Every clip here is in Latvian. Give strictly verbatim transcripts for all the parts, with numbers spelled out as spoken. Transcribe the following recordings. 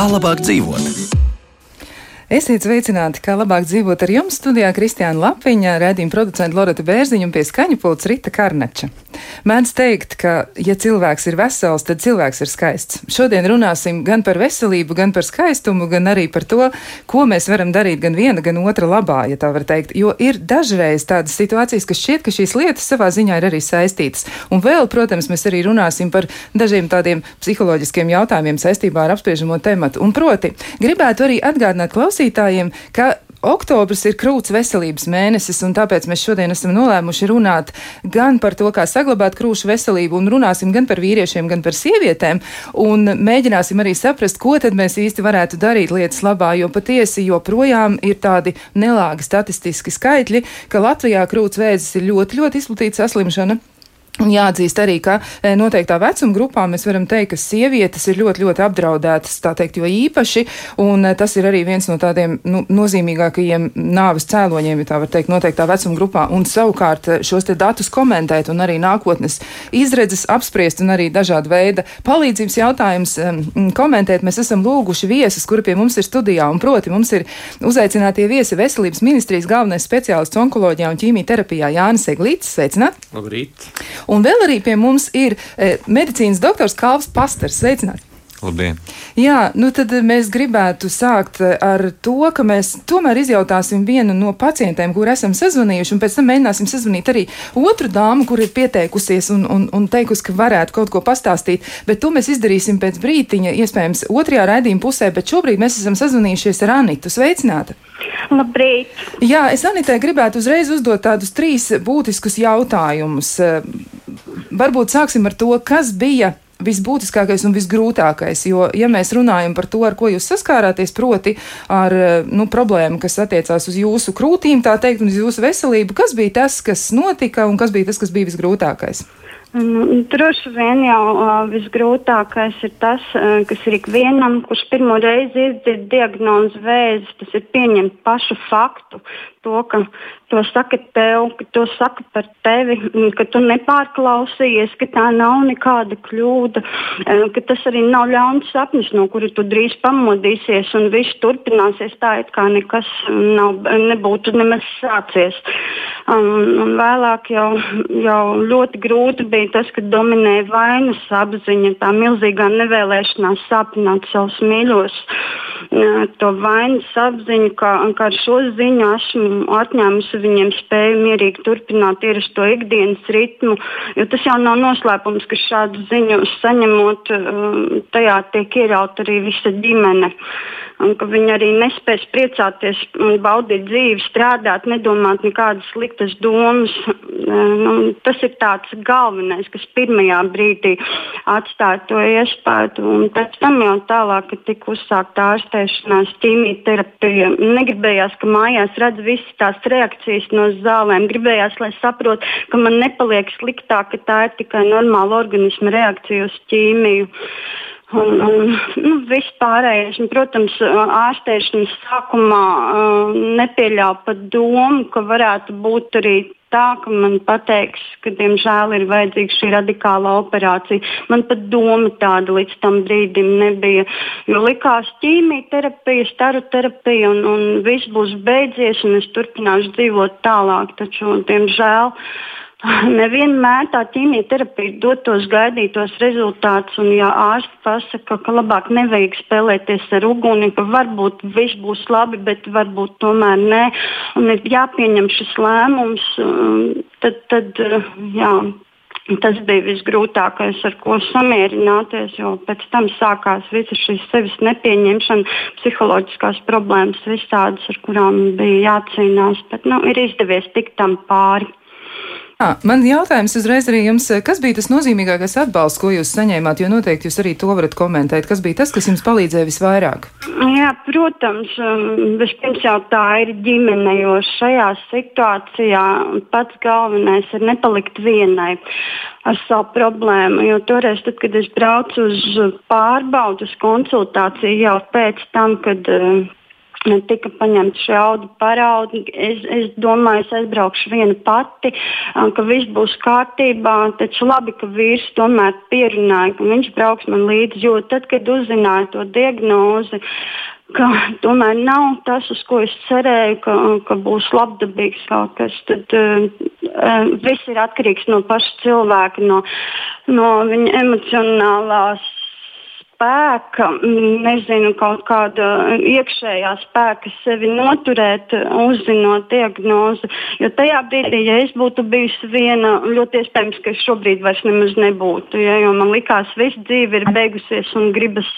Kā labāk dzīvot? Esiet sveicināti, kā labāk dzīvot ar jums. Studijā Kristiāna Lapiņa, raidījuma producenta Loreta Bērziņa un pie skaņu pults Rita Karnača. Mēdz teikt, ka, ja cilvēks ir vesels, tad cilvēks ir skaists. Šodien runāsim gan par veselību, gan par skaistumu, gan arī par to, ko mēs varam darīt gan viena, gan otra labā, ja tā var teikt. Jo ir dažreiz tādas situācijas, ka šķiet, ka šīs lietas savā ziņā ir arī saistītas. Un vēl, protams, mēs arī runāsim par dažiem tādiem psiholoģiskiem jautājumiem saistībā ar apspriežamo tematu. Un proti, gribētu arī atgādināt klausītājiem, ka oktobris ir krūts veselības mēnesis, un tāpēc mēs šodien esam nolēmuši runāt gan par to, kā saglabāt krūšu veselību, un runāsim gan par vīriešiem, gan par sievietēm, un mēģināsim arī saprast, ko tad mēs īsti varētu darīt lietas labā, jo patiesi joprojām ir tādi nelāgi statistiski skaitļi, ka Latvijā krūts vēzis ir ļoti, ļoti izplatīta saslimšana. Un jāatzīst arī, ka noteiktā vecuma grupā mēs varam teikt, ka sievietes ir ļoti, ļoti apdraudētas, tā teikt, jo īpaši, un tas ir arī viens no tādiem nu, nozīmīgākajiem nāves cēloņiem, ja tā var teikt, noteiktā vecuma grupā, un savukārt šos te datus komentēt un arī nākotnes izredzes apspriest un arī dažāda veida palīdzības jautājums um, komentēt. Mēs esam lūguši viesus, kuri pie mums ir studijā, un proti mums ir uzaicinātie viesi Veselības ministrijas galvenais speciālists onkoloģijā un ķīmijterapijā Jānis Eglītis. Sveicināt! Labrīt! Un vēl arī pie mums ir e, medicīnas doktors Kalvs Pasters. Sveicināts! Labdien! Jā, nu tad mēs gribētu sākt ar to, ka mēs tomēr izjautāsim vienu no pacientēm, kur esam sazvanījuši, un pēc tam mēģināsim sazvanīt arī otru dāmu, kur ir pieteikusies un, un, un teikusi, ka varētu kaut ko pastāstīt, bet to mēs izdarīsim pēc brītiņa, iespējams, otrajā raidījuma pusē, bet šobrīd mēs esam sazvanījušies ar Anitu. Sveicināta! Labrīt! Jā, es Anitai gribētu uzreiz uzdot tādus trīs būtiskus jautājumus. Varbūt sāksim ar to, kas bija visbūtiskākais un visgrūtākais, jo, ja mēs runājam par to, ar ko jūs saskārāties, proti ar nu, problēmu, kas attiecās uz jūsu krūtīm, tā teikt, un uz jūsu veselību, kas bija tas, kas notika, un kas bija tas, kas bija visgrūtākais? Droši vien jau uh, visgrūtākais ir tas, uh, kas ir ikvienam, kurš pirmo reizi izdzird diagnozi vēzis, tas ir pieņemt pašu faktu, to, ka to saka tev, ka to saka par tevi, ka tu nepārklausījies, ka tā nav nekāda kļūda, uh, ka tas arī nav ļauns sapnis, no kura tu drīz pamodīsies un viss turpināsies tā, it kā nekas nav, nebūtu nemaz sācies. Um, un vēlāk jau, jau ļoti grūti bija tas, ka dominēja vainas apziņa, tā milzīgā nevēlēšanās sāpināt savus mīļos. To vainas apziņu, ka, ka ar šo ziņu esmu atņēmusi viņiem spēju mierīgi turpināt ierasto ikdienas ritmu, jo tas jau nav noslēpums, ka šādu ziņu saņemot, tajā tiek ieraut arī visa ģimene. Un ka viņi arī nespēs priecāties un baudīt dzīvi, strādāt, nedomāt nekādas sliktas domas. Nu, tas ir tāds galvenais, kas pirmajā brīdī atstāja to iespēju. Un pēc tam jau tālāk, kad tika uzsākta ārstēšanās, ķīmijterapija, negribējās, ka mājās redz visas tās reakcijas no zālēm. Gribējās, lai saprot, ka man nepaliek sliktāk, ka tā ir tikai normāla organisma reakcija uz ķīmiju. Un, un, nu, viss pārējais, un, protams, ārstēšanas sākumā uh, nepieļauj pat domu, ka varētu būt arī tā, ka man pateiks, ka, diemžēl, ir vajadzīga šī radikāla operācija. Man pat doma tāda līdz tam brīdim nebija, jo likās ķīmijterapija, staroterapija, un, un viss būs beidzies, un es turpināšu dzīvot tālāk, taču, diemžēl, nevienmēr tā ķīmijterapija dod tos gaidītos rezultātus, un ja ārsti pasaka, ka labāk nevajag spēlēties ar uguni, ka varbūt viss būs labi, bet varbūt tomēr nē, un ir jāpieņem šis lēmums, tad, tad jā, tas bija visgrūtākais, ar ko samierināties, jo pēc tam sākās visa šīs sevis nepieņemšana, psiholoģiskās problēmas visādas, ar kurām bija jācīnās, bet nu, ir izdevies tikt tam pāri. Jā, man jautājums uzreiz arī jums, kas bija tas nozīmīgākais atbalsts, ko jūs saņēmāt, jo noteikti jūs arī to varat komentēt. Kas bija tas, kas jums palīdzēja visvairāk? Jā, protams, vispirms jau tā ir ģimene, jo šajā situācijā pats galvenais ir nepalikt vienai ar savu problēmu, jo toreiz, tad, kad es braucu uz pārbaudas konsultāciju jau pēc tam, kad tika paņemta šaudu paraudi. Es, es domāju, es aizbraukšu viena pati, ka viss būs kārtībā. Taču labi, ka vīrs tomēr pierunāja, ka viņš brauks man līdzi, jo tad, kad uzzināju to diagnozi, ka tomēr nav tas, uz ko es cerēju, ka, ka būs labdabīgs kaut kas, tad uh, viss ir atkarīgs no paša cilvēka, no, no viņa emocionālās spēka, nezinu, kaut kāda iekšējā spēka sevi noturēt, uzzinot diagnozi. Jo tajā brīdī, ja es būtu bijusi viena, ļoti iespējams, ka es šobrīd vairs nemaz nebūtu. Ja, jo man likās, viss dzīve ir beigusies un gribas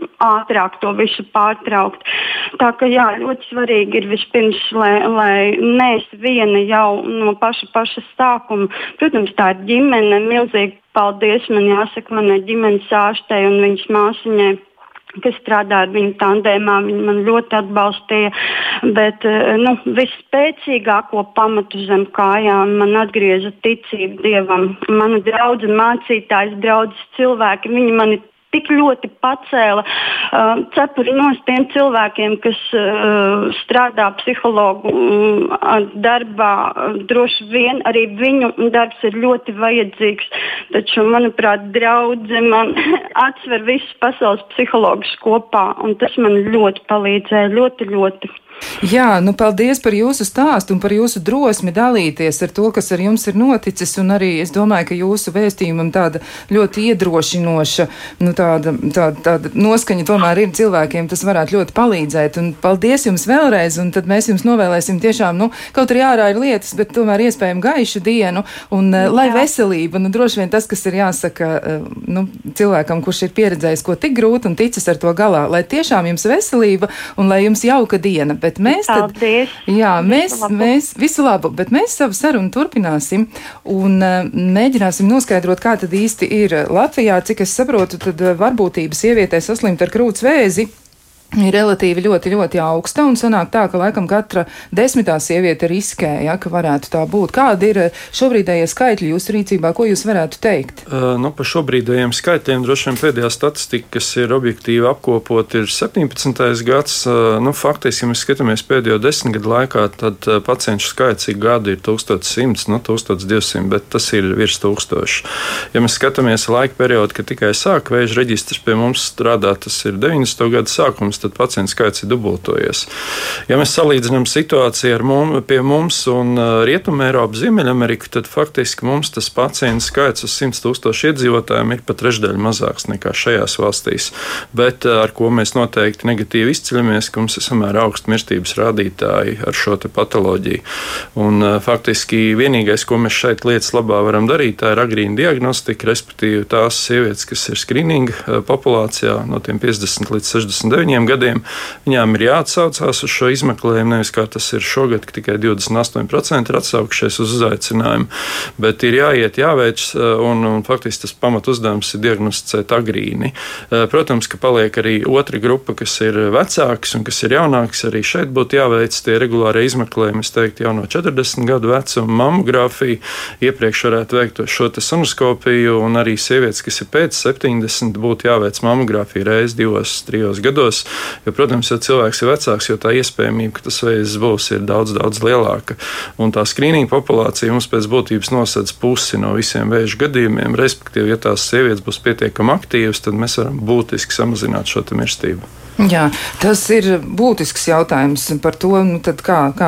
ātrāk to visu pārtraukt. Tā ka jā, ļoti svarīgi ir vispirms, lai, lai neesi viena jau no paša paša sākuma. Protams, tā ir ģimene, milzīgi. Paldies, man jāsaka, manai ģimenes ārstei un viņas māsiņai, kas strādā ar viņu tandēmā. Viņi man ļoti atbalstīja, bet nu, visspēcīgāko pamatu zem kājām man atgrieza ticība Dievam. Mana draudze, mācītājs, draudzes cilvēki, viņi mani tik ļoti pacēla uh, cepuri nos tiem cilvēkiem, kas uh, strādā psihologu uh, darbā. Uh, droši vien arī viņu darbs ir ļoti vajadzīgs, taču, manuprāt, draudze man atsver visus pasaules psihologus kopā, un tas man ļoti palīdzēja, ļoti, ļoti. Jā, nu paldies par jūsu stāstu un par jūsu drosmi dalīties ar to, kas ar jums ir noticis, un arī es domāju, ka jūsu vēstījumam tāda ļoti iedrošinoša, nu tāda, tāda, tāda noskaņa tomēr ir cilvēkiem, tas varētu ļoti palīdzēt, un paldies jums vēlreiz, un tad mēs jums novēlēsim tiešām, nu, kaut arī ārā ir lietas, bet tomēr iespējami gaišu dienu, un Jā. lai veselība, nu droši vien tas, kas ir jāsaka, nu, cilvēkam, kurš ir pieredzējis, ko tik grūti un ticis ar to galā, lai tiešām jums veselība, un lai jums jauka diena. Bet mēs tad, Paldies. Jā, mēs, visu labu. mēs visu labu, bet mēs savu sarunu turpināsim un uh, mēģināsim noskaidrot, kā tad īsti ir Latvijā. Cik es saprotu, tad varbūtība sievietē saslimt ar krūts vēzi ir relatīvi ļoti, ļoti augsta, un sanāk tā, ka laikam katra desmitā sieviete riskē, ja, ka varētu tā būt. Kādi ir šobrīdējie skaitļi jūsu rīcībā, ko jūs varētu teikt? Uh, nu, par šobrīdējiem skaitļiem droši vien pēdējā statistika, kas ir objektīvi apkopot, ir septiņpadsmitais gads. Uh, nu, faktiski, ja mēs skatāmies pēdējo desmit gadu laikā, tad uh, pacientu skaits ik gadu ir tūkstoš simts, nu, tūkstoš divsimt, bet tas ir virs tūkstoša. Ja mēs skatāmies laika periodu, kad tikai sāk vēža reģistrs pie mums strādāt, tas ir deviņdesmito gadu sākums, tad pacientu skaits ir dubultojies. Ja mēs salīdzinām situāciju ar mums, pie mums un Rietumē Eiropu, Ziemeļameriku, tad faktiski mums tas pacientu skaits uz simts tūkstošu iedzīvotājiem ir pat trešdaļa mazāks nekā šajās valstīs. Bet ar ko mēs noteikti negatīvi izceļamies, ka mums ir samērā augsti mirstības rādītāji ar šo te patoloģiju. Un faktiski vienīgais, ko mēs šeit lietas labā varam darīt, tā ir agrīna diagnostika, respektīvi tās sievietes, kas ir skrininga populācijā no tiem piecdesmit līdz sešdesmit deviņiem gadiem, viņām ir jāatsaucās uz šo izmeklējumu, nevis kā tas ir šogad, ka tikai divdesmit astoņi procenti ir atsaukšies uz uzaicinājumu, bet ir jāiet, jāveic, un, un faktiski tas pamat uzdevums ir diagnosticēt agrīni. Protams, ka paliek arī otra grupa, kas ir vecāks un kas ir jaunāks, arī šeit būtu jāveic tie regulārie izmeklējumi, es teiktu, jau no četrdesmit gadu vecuma mammogrāfiju, iepriekš varētu veikt šo te sonoskopiju, un arī sievietes, kas ir pēc septiņdesmit, būtu jāveic mammogrāfiju reizi divos, trijos gados. Jo, protams, ja cilvēks ir vecāks, jo tā iespējamība, ka tas vēzis būs, ir daudz, daudz lielāka. Un tā skrīninga populācija mums pēc būtības nosedz pusi no visiem vēža gadījumiem. Respektīvi, ja tās sievietes būs pietiekami aktīvas, tad mēs varam būtiski samazināt šo te mirstību. Jā, tas ir būtisks jautājums par to, nu, tad kā, kā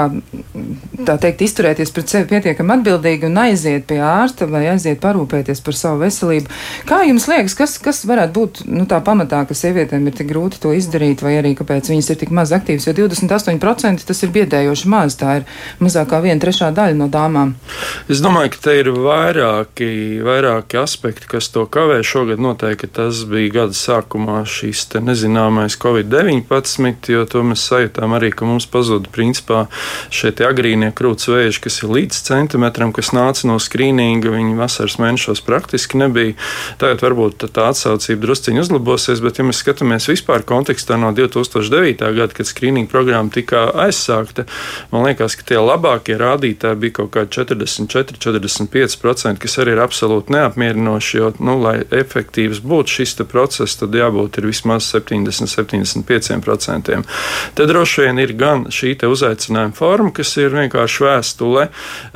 tā teikt, izturēties pret sevi pietiekami atbildīgi un aiziet pie ārsta vai aiziet parūpēties par savu veselību. Kā jums liekas, kas, kas varētu būt nu, tā pamatā, ka sievietēm ir tik grūti to izdarīt, vai arī kāpēc viņas ir tik maz aktīvas, jo divdesmit astoņi procenti tas ir biedējoši maz, tā ir mazāk kā viena trešā daļa no dāmām. Es domāju, ka te ir vairāki, vairāki aspekti, kas to kavē. Šogad noteikti tas bija gada sākumā šīs te nezināmais covid deviņpadsmit, jo to mēs sajūtām arī, ka mums pazuda principā šie agrīnie krūts vēži, kas ir līdz centimetram, kas nāca no skrīninga, viņi vasaras mēnešos praktiski nebija. Tagad varbūt tā atsaucība drusciņi uzlabosies, bet ja mēs skatāmies vispār kontekstā no divi tūkstoši devītā gada, kad skrīninga programma tika aizsākta, man liekas, ka tie labākie rādītāji bija kaut kādi četrdesmit četri, četrdesmit pieci procenti, kas arī ir absolūti neapmierinoši, jo, nu, lai efektīvs būtu šis te process, tad jābūt ir vismaz septiņdesmit, septiņdesmit deviņdesmit pieci procenti. Te droši vien ir gan šī te uzaicinājuma forma, kas ir vienkārši vēstule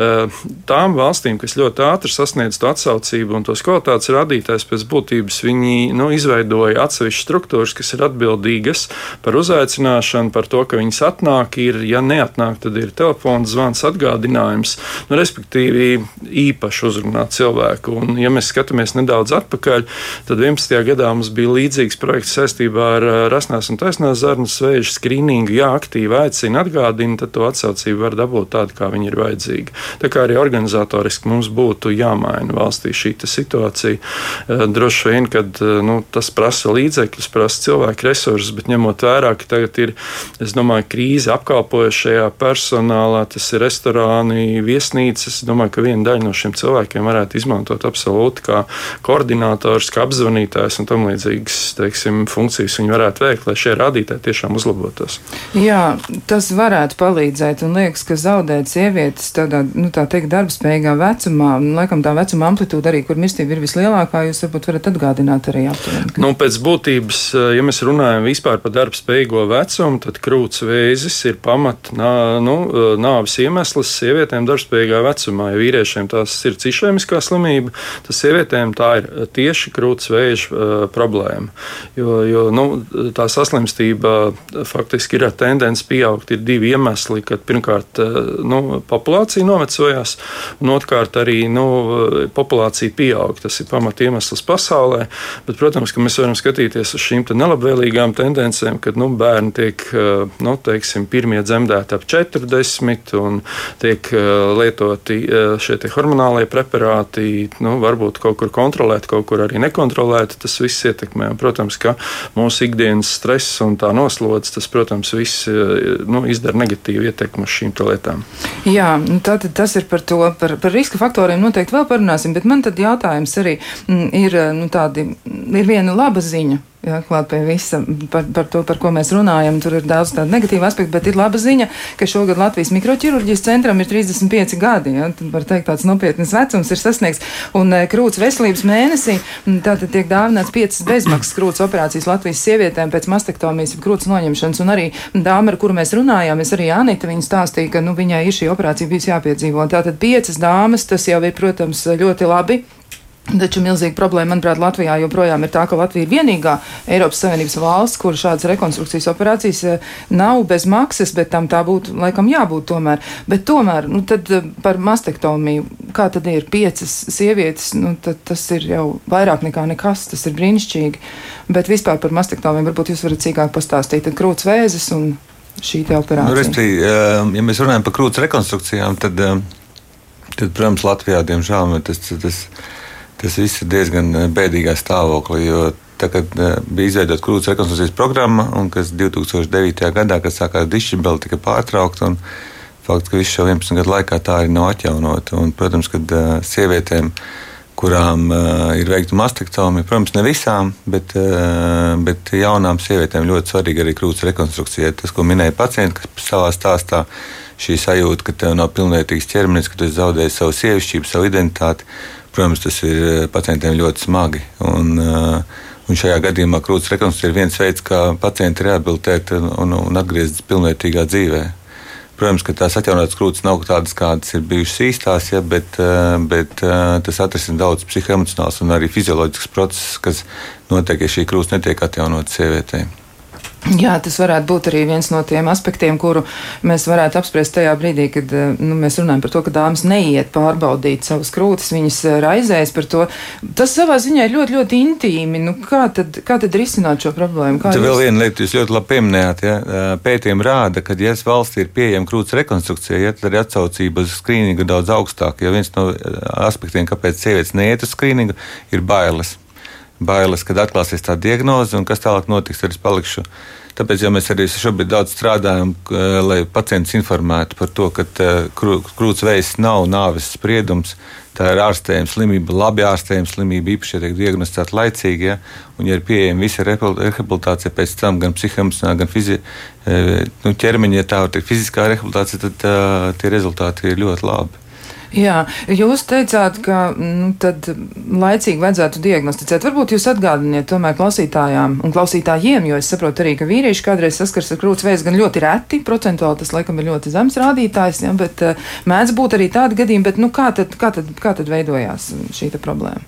tām valstīm, kas ļoti ātri sasniedz to atsaucību un tos kvalitātes rādītājs pēc būtības. Viņi nu, izveidoja atsevišķas struktūras, kas ir atbildīgas par uzaicināšanu, par to, ka viņas atnāk, ir, ja neatnāk, tad ir telefona zvans, atgādinājums, nu, respektīvi īpaši uzrunāt cilvēku. Un, ja mēs skatāmies nedaudz atpakaļ, tad vienpadsmitajā gadā mums bija līdzīgs projekts saistībā ar rasnās un taisnās zarnas vēža skrīningu. Ja aktīvi aicina, atgādina, tad to atsaucību var dabūt tādu, kā viņi ir vajadzīgi. Tā kā arī organizatoriski mums būtu jāmaina valstī šī situācija. Droši vien, kad nu, tas prasa līdzekļus, prasa cilvēku resursus, bet ņemot vērā, ka tagad ir, es domāju, krīze apkalpojušajā personālā, tas ir restorāni, viesnīcas. Es domāju, ka viena daļa no šiem cilvēkiem varētu izmantot absolūti kā koordinators, kā apzvanītājs un tam līdzīgas, teiksim, funkcijas viņi varētu veikt, lai šie rādītāji tiešām uzlabotos. Jā, tas varētu palīdzēt un liekas, ka zaudēt sievietes tādā, nu tā teikt, darbspējīgā vecumā, un laikam tā vecuma amplitūda arī, kur mirstība ir vislielākā, jūs varbūt varat atgādināt arī aptuveni. Nu, pēc būtības, ja mēs runājam vispār par darbspējīgo vecumu, tad krūts vēzis ir pamat nā, nu, nāves iemesls sievietēm darbspējīgā vecumā. Ja vīriešiem tās ir cišēmiskā slimība, tad sievietēm tā ir tieši krūts vēža uh, problēma. Jo, jo nu, tā saslimstība faktiski ir tendence pieaugt. Ir divi iemesli, kad pirmkārt uh, nu, populācija novecojās, un otrkārt arī nu, populācija pieaug. Tas ir pamat iemesls pasaulē, bet, protams, ka mēs varam skatīties uz šīm nelabvēlīgām tendencēm, kad nu, bērni tiek nu, teiksim, pirmie dzemdēti ap četrdesmit un tiek lietoti šie hormonālie preparāti, nu, varbūt kaut kur kontrolēti, kaut kur arī nekontrolēti. Tas viss ietekmē. Un, protams, ka mūsu ikdienas stress un tā noslodze, tas, protams, viss nu, izdara negatīvu ietekmi uz šīm lietām. Jā, tātad tas ir par to, par, par riska faktoriem noteikti vēl parunāsim, bet man tad jautājums arī ir, nu, tādi, ir viena laba ziņa. Jā, klāt pie visa par, par to, par ko mēs runājam. Tur ir daudz tādu negatīvu aspektu, bet ir laba ziņa, ka šogad Latvijas mikroķirurģijas centram ir trīsdesmit pieci gadi. Jā, tad var teikt, tāds nopietnas vecums ir sasniegts. Un krūts veselības mēnesī tātad tiek dāvināts piecas bezmaksas krūts operācijas Latvijas sievietēm pēc mastektomijas, krūts noņemšanas. Un arī dāma, ar kuru mēs runājām, es arī Anita, viņa stāstīja, ka nu, viņai ir šī operācija bijusi jāpiedzīvo. Tātad piecas dāmas, tas jau ir, protams, ļoti labi. Taču milzīga problēma, manuprāt, Latvijā joprojām ir tā, ka Latvija ir vienīgā Eiropas Savienības valsts, kur šādas rekonstrukcijas operācijas nav bez maksas, bet tam tā būtu, laikam, jābūt tomēr. Bet tomēr, nu tad par mastektomiju, kā tad ir piecas sievietes, nu tad tas ir jau vairāk nekā nekas, tas ir brīnišķīgi. Bet vispār par mastektomiju varbūt jūs varat cīkāk pastāstīt, tad krūts vēzis un šī te operācija. Nu, resti, ja mēs runājam par krūts rekonstrukcijām, tad, tad protams, Latvijā, diemžēl, tas, tas Tas viss ir diezgan bēdīgā stāvoklī, jo tā, kad bija izveidota krūts rekonstrukcijas programma, un kas divi tūkstoši devītajā gadā, kad sākās dišķibeli, tika pārtraukta, un faktiski visu šo vienpadsmit gadu laikā tā arī nav atjaunota. Un, protams, kad sievietēm, kurām ir veikta mastektomija, protams, ne visām, bet, bet jaunām sievietēm ļoti svarīga arī krūts rekonstrukcija. Tas, ko minēja pacienti, kas savā stāstā, šī sajūta, ka tev nav pilnvērtīgs ķermenis, ka tu esi zaudējis savu sievišķību, savu identitāti. Protams, tas ir pacientiem ļoti smagi. Un, un šajā gadījumā krūts rekonstrukcija ir viens veids, kā pacienti rehabilitēt un, un atgriezties pilnvērtīgā dzīvē. Protams, ka tās atjaunotas krūtis nav tādas, kādas ir bijušas īstās, ja, bet, bet tas atrisina daudz psihoemocionāls un arī fizioloģisks process, kas notiek, ja šī krūtis netiek atjaunota sievietei. Jā, tas varētu būt arī viens no tiem aspektiem, kuru mēs varētu apspriest tajā brīdī, kad nu, mēs runājam par to, ka dāmas neiet pārbaudīt savas krūtis, viņas raizējas par to. Tas savā ziņā ir ļoti, ļoti intīmi. Nu, kā, tad, kā tad risināt šo problēmu? Kā Tad jūs... vēl viena lieta, jūs ļoti labi pieminējāt. Ja? Pētījumi rāda, ka, ja valstī ir pieejama krūts rekonstrukcija, ja, tad arī atsaucība uz skrīningu daudz augstāk. Ja viens no aspektiem, kāpēc sievietes neiet uz skrīningu, ir bailes. Bailes, kad atklāsies tā diagnoze un kas tālāk notiks, tad es palikšu. Tāpēc jau mēs arī šobrīd daudz strādājam, lai pacients informētu par to, ka krūts vēzis nav nāves spriedums. Tā ir ārstējama slimība, labi ārstējama slimība, īpaši, ja tiek diagnosticēta laicīgi. Ja? Un, ja ir pieejama visa rehabilitācija pēc tam, gan psihoemocionāla, gan fizi, nu, ķermeņa, ja tā var teikt, fiziskā rehabilitācija, tad tā, tie rezultāti ir ļoti labi. Jā, jūs teicāt, ka nu, tad laicīgi vajadzētu diagnosticēt. Varbūt jūs atgādiniet tomēr klausītājām un klausītājiem, jo es saprotu arī, ka vīrieši kādreiz saskars ar krūts vēzi gan ļoti reti, procentuāli tas laikam ir ļoti zems rādītājs, ja, bet uh, mēdz būt arī tādi gadījumi, bet nu, kā, tad, kā, tad, kā tad veidojās šī problēma?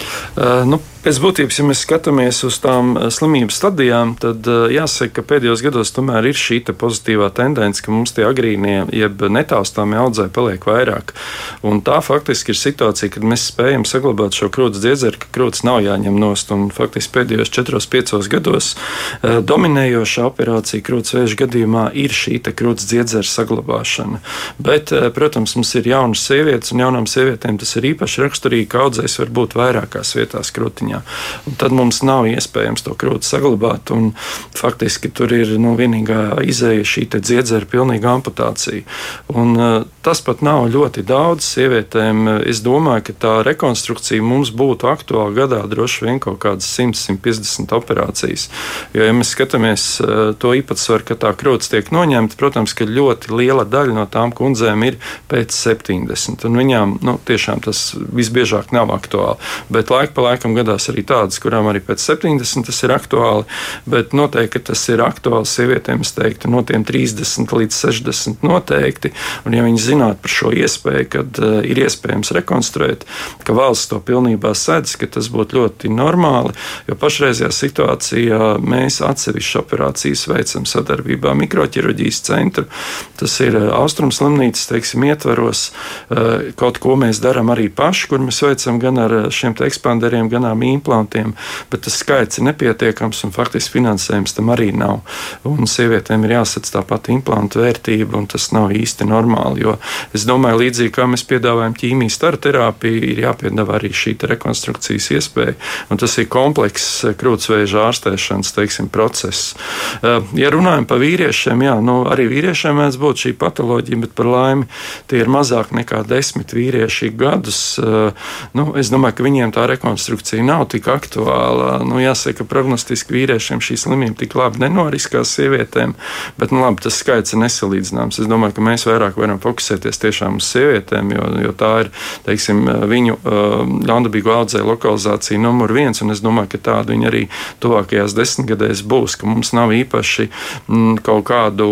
Uh, nu, pēc būtības, ja mēs skatāmies uz tām slimības stadijām, tad uh, jāsaka, ka pēdējos gados tomēr ir šī pozitīvā tendence, ka mums tie agrīnie, jeb netaustāmie audzēji paliek vairāk. Un tā faktiski ir situācija, kad mēs spējam saglabāt šo krūts dziedzeri, ka krūts nav jāņem nost. Un faktiski pēdējos četros, piecos gados uh, dominējošā operācija krūts vēža gadījumā ir šī krūts dziedzera saglabāšana. Bet, uh, protams, mums ir jaunas sievietes, un jaunām sievietēm tas ir īpaši raksturīgi, ka audzējs var būt vairākās vietās krūtiņā. Un tad mums nav iespējams to krūti saglabāt, un faktiski tur ir nu, vienīgā izēja šī dziedzera pilnīga amputācija. Un, uh, tas pat nav ļoti daudz sievietēm. Es domāju, ka tā rekonstrukcija mums būtu aktuāla gadā droši vien kaut kādas simt līdz simt piecdesmit operācijas. Jo, ja mēs skatāmies uh, to īpatsvaru, ka tā krūts tiek noņemta, protams, ka ļoti liela daļa no tām kundzēm ir pēc septiņdesmit, un viņām nu, tiešām tas visbiežāk nav aktuāli. Bet laika pa laikam gadās arī tādas, kurām arī pēc septiņdesmit tas ir aktuāli, bet noteikti tas ir aktuāli sievietēm, es teiktu, no tiem trīsdesmit līdz sešdesmit noteikti. Un ja viņi zinātu par šo iespēju, kad uh, ir iespējams rekonstruēt, ka valsts to pilnībā sedz, ka tas būtu ļoti normāli, jo pašreizajā situācijā mēs atsevišķas operācijas veicam sadarbībā mikroķirurģijas centru. Tas ir uh, Austrums slimnīcas, teiksim, ietvaros. Uh, kaut ko mēs darām arī paši, kur mēs veicam gan ar šiem te ekspanderiem, gan ar implantiem, bet tas skaits ir nepietiekams un faktiski finansējums tam arī nav. Un sievietēm ir jāsadz tā pati implantu vērtība, un tas nav īsti normāli, jo es domāju, līdzīgi kā mēs piedāvājam ķīmijas staru terapiju, ir jāpiedāvā arī šī rekonstrukcijas iespēja, un tas ir komplekss krūtsvēža ārstēšanas, teiksim, process. Ja runājam par vīriešiem, jā, nu, arī vīriešiem mēdz būt šī patoloģija, bet par laimi tie ir mazāk nekā desmit vīrieši gadus. Nu, es domāju, ka viņiem tā rekonstrukcija nav tik aktuāla. Nu, jāsaka, ka prognostiski vīriešiem šī slimība tik labi nenoriskās sievietēm, bet nu, labi, tas skaits ir nesalīdzināms. Es domāju, ka mēs vairāk varam fokusēties tiešām uz sievietēm, jo, jo tā ir, teiksim, viņu ļaundabīgo audzēju lokalizācija numur viens, un es domāju, ka tāda viņa arī tuvākajās desmitgadēs būs, ka mums nav īpaši m, kaut kādu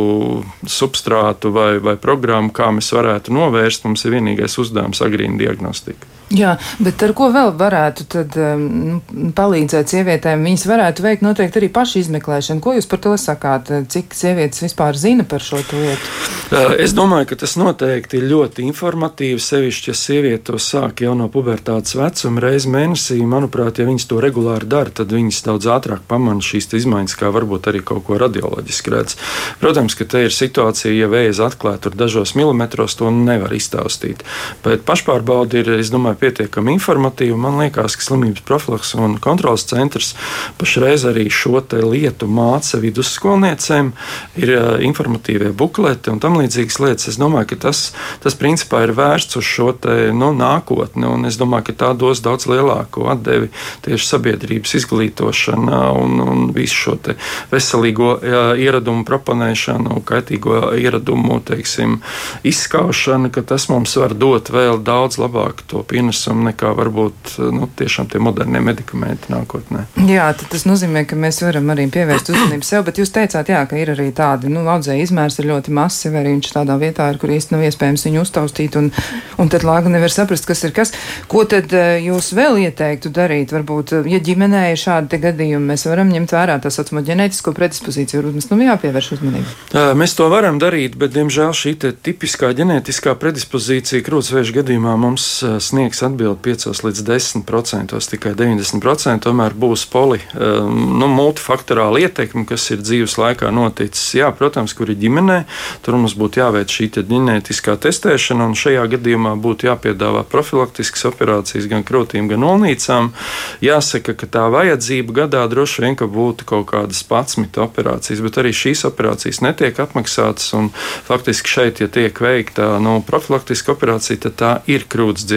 substrātu vai, vai programmu, kā mēs varētu novērst. Mums ir vienīgais uzdevums agrīna diagnostika. Jā, bet ar ko vēl varētu tad, um, palīdzēt sievietēm? Viņas varētu veikt noteikti arī pašu izmeklēšanu. Ko jūs par to sakāt? Cik sievietes vispār zina par šo lietu? Es domāju, ka tas noteikti ir ļoti informatīvi. Sevišķi, ja sieviete to sāk jau no pubertātes vecuma reizi mēnesī, manuprāt, ja viņas to regulāri dara, tad viņas daudz ātrāk pamana šīs izmaiņas, kā varbūt arī kaut ko radioloģiski redz. Protams, ka te ir situācija, ja vēzi atklāt tur dažos milimetros, to nevar iztaustīt. Bet pašpārbaude ir, es domāju, pietiekami informatīva. Man liekas, ka slimības profilakses un kontrolas centrs pašreiz arī šo te lietu māca vidusskolniecēm, ir uh, informatīvie bukleti un tam līdzīgas lietas. Es domāju, ka tas, tas principā ir vērsts uz šo te, nu, nākotni, un es domāju, ka tā dos daudz lielāku atdevi tieši sabiedrības izglītošanā un, un visu šo te veselīgo jā, ieradumu proponēšanu, kaitīgo ieradumu, teiksim, izskaušanu, ka tas mums var dot vēl daudz labāk to pienesumu nekā varbūt nu, tiešām tie modernie medikamenti nākotnē. Jā, tad tas nozīmē, ka mēs varam arī pievērst uzmanību sev, bet jūs teicāt, jā, ka ir arī tādi, nu, audzēja izmērs ir ļoti mazs, vai arī viņš tādā vietā ir, kur īsti nav iespējams viņu uztaustīt, un, un tad lāga nevar saprast, kas ir kas. Ko tad jūs vēl ieteiktu darīt? Varbūt, ja ģimenē ir šādi te gadījumi, mēs varam ņemt vērā tā saucamo ģenētisko predispozīciju, varbūt mums nu jāpievērš uzmanību. Mēs to varam darīt, bet, diemžēl, šī te tipiskā ģenētiskā predispozīcija krūtsvēža gadījumā mums sniegs atbild piecos līdz desmit procentos, tikai deviņdesmit procenti tomēr būs poli, nu, multifaktorāla ietekme, kas ir dzīves laikā noticis. Jā, protams, kur ir ģimenē, tur mums būtu jāveic šī ģenētiskā testēšana, un šajā gadījumā būtu jāpiedāvā profilaktiskas operācijas gan krūtīm, gan olnīcām. Jāsaka, ka tā vajadzība gadā droši vien, ka būtu kaut kādas padsmit operācijas, bet arī šīs operācijas netiek apmaksātas, un faktiski šeit, ja tiek veikta nu, profilaktiska operācija, tad tā ir krūts dziedzera noņemšana.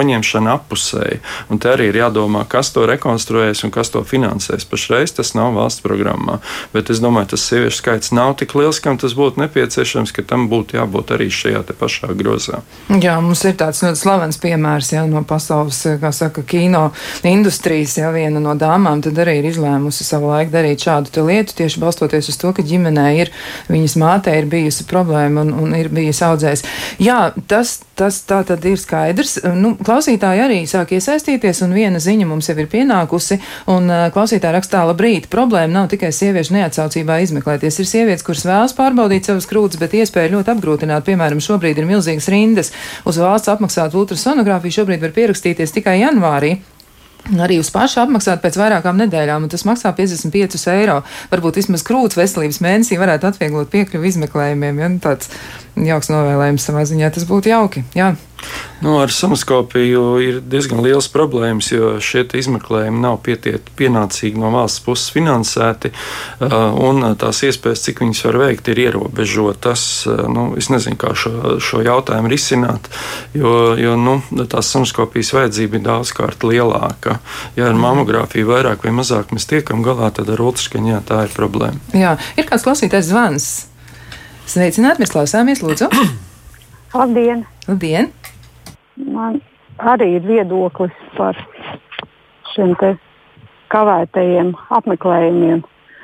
noņemšana appusēji. Un te arī ir jādomā, kas to rekonstruēs un kas to finansēs. Pašreiz tas nav valsts programmā, bet es domāju, tas sieviešu skaits nav tik liels, kam tas būtu nepieciešams, ka tam būtu jābūt arī šajā te pašā grozā. Jā, mums ir tāds ļoti slavens piemērs, jā, no pasaules, kā saka, kino industrijas, jā, viena no dāmām tad arī ir izlēmusi savu laiku darīt šādu te lietu, tieši balstoties uz to, ka ģimenē ir, viņas mātei ir bijusi problēma un, un ir bijis audzējs. Jā, tas, tas tā tad ir skaidrs. Nu, klausītāji arī sāk iesaistīties, un viena ziņa mums jau ir pienākusi, un uh, klausītāji rakstā: labrīt, problēma nav tikai sieviešu neatsaucībā izmeklēties. Ir sievietes, kuras vēlas pārbaudīt savas krūtis, bet iespēja ļoti apgrūtināt. Piemēram, šobrīd ir milzīgas rindas uz valsts apmaksātu ultrasonogrāfiju, šobrīd var pierakstīties tikai janvārī. Arī uz pašu apmaksāt pēc vairākām nedēļām, un tas maksā piecdesmit piecus eiro. Varbūt vismaz krūts veselības mēnesī varētu atvieglot piekļuvi izmeklējumiem, ja tāds jauks novēlējums savā ziņā, tas būtu jauki, jā. Nu, ar sonoskopiju ir diezgan liels problēmas, jo šie izmeklējumi nav pietiet, pienācīgi no valsts puses finansēti, un tās iespējas, cik viņas var veikt, ir ierobežotas. Nu, es nezinu, kā šo, šo jautājumu risināt, jo, jo nu, tās sonoskopijas vajadzība ir daudzkārt lielāka. Ja ar mammogrāfiju vairāk vai mazāk mēs tiekam galā, tad ar ultraskaņu, jā, tā ir problēma. Jā, ir kāds klausītājs zvans. Sveicināti, mēs klausāmies, lūdzu. Labdien! Labdien! Man arī ir viedoklis par šiem te kavētajiem apmeklējumiem.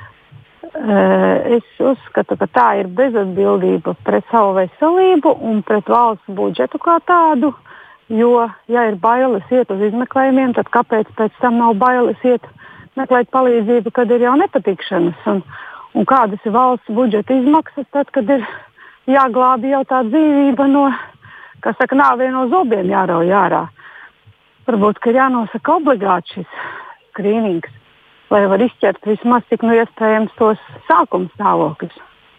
Es uzskatu, ka tā ir bezatbildība pret savu veselību un pret valsts budžetu kā tādu, jo, ja ir bailes iet uz izmeklējumiem, tad kāpēc pēc tam nav bailes iet meklēt palīdzību, kad ir jau nepatikšanas? Un, un kādas ir valsts budžeta izmaksas tad, kad ir jāglābi jau tā dzīvība no, kas saka, nāvē no zobiem jārauj ārā. Varbūt, ka ir jānosaka obligāti šis skrīnings, lai var izķert vismaz cik nu iespējams tos sākuma stāvokļus.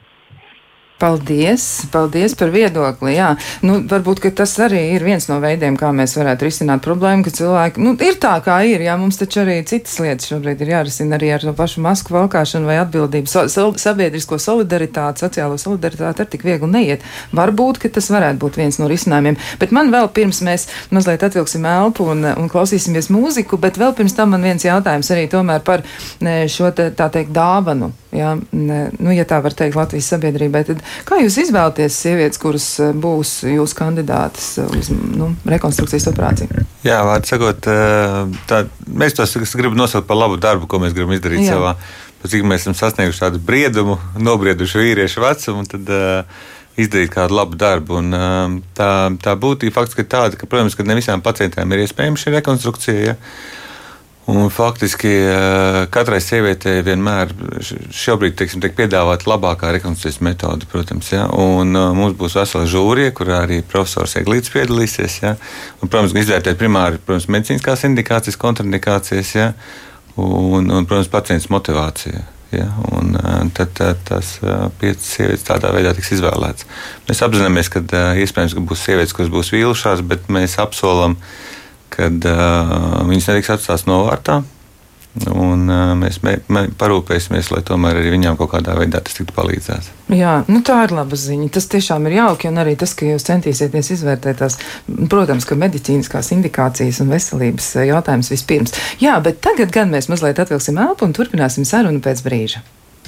Paldies, paldies par viedokli, jā. Nu, varbūt, ka tas arī ir viens no veidiem, kā mēs varētu risināt problēmu, ka cilvēki, nu, ir tā, kā ir, jā, mums taču arī citas lietas šobrīd ir jārisina arī ar to pašu masku valkāšanu vai atbildību. So, so, sabiedrisko solidaritāti, sociālo solidaritāti ar tik viegli neiet. Varbūt, ka tas varētu būt viens no risinājumiem, bet man vēl pirms mēs mazliet atvilksim elpu un, un klausīsimies mūziku, bet vēl pirms tam man viens jautājums arī tomēr par šo, te, tā teikt, dāvanu. Jā, nu, ja tā var teikt Latvijas sabiedrībai, tad kā jūs izvēlaties sievietes, kuras būs jūsu kandidātas uz nu, rekonstrukcijas operāciju? Jā, vārds sakot, tā, mēs tos gribam nosaukt par labu darbu, ko mēs gribam izdarīt Jā. savā. Pēc cik mēs esam sasnieguši tādu briedumu, nobrieduši vīriešu vecumu, un tad uh, izdarīt kādu labu darbu. Un, uh, tā, tā būtība faktiski ir tāda, ka, protams, ka ne visām pacientēm ir iespējama šī rekonstrukcija. Ja? Un faktiski katrai sievietei vienmēr šobrīd teiksim, tiek piedāvāta labākā rekonstrukcijas metode, protams. Ja? Un uh, mums būs vesela žūrija, kurā arī profesors Eglītis piedalīsies. Ja? Un, protams, izvērtēt primāri protams, medicīniskās indikācijas, kontraindikācijas ja? un, un, protams, pacients motivācija. Ja? Un, uh, tad, tad tas uh, piecas sievietes tādā veidā tiks izvēlētas. Mēs apzināmies, ka uh, iespējams, ka būs sievietes, kuras būs vīlušās, bet mēs apsolam, kad uh, viņas netiks atstātas novārtā, un uh, mēs mē, mē, parūpēsimies, lai tomēr arī viņām kaut kādā veidā tas tiktu palīdzēts. Jā, nu tā ir laba ziņa. Tas tiešām ir jauki, un arī tas, ka jūs centīsieties izvērtēt tās, protams, ka medicīniskās indikācijas un veselības jautājums vispirms. Jā, bet tagad gan mēs mazliet atvilksim elpu un turpināsim sarunu pēc brīža.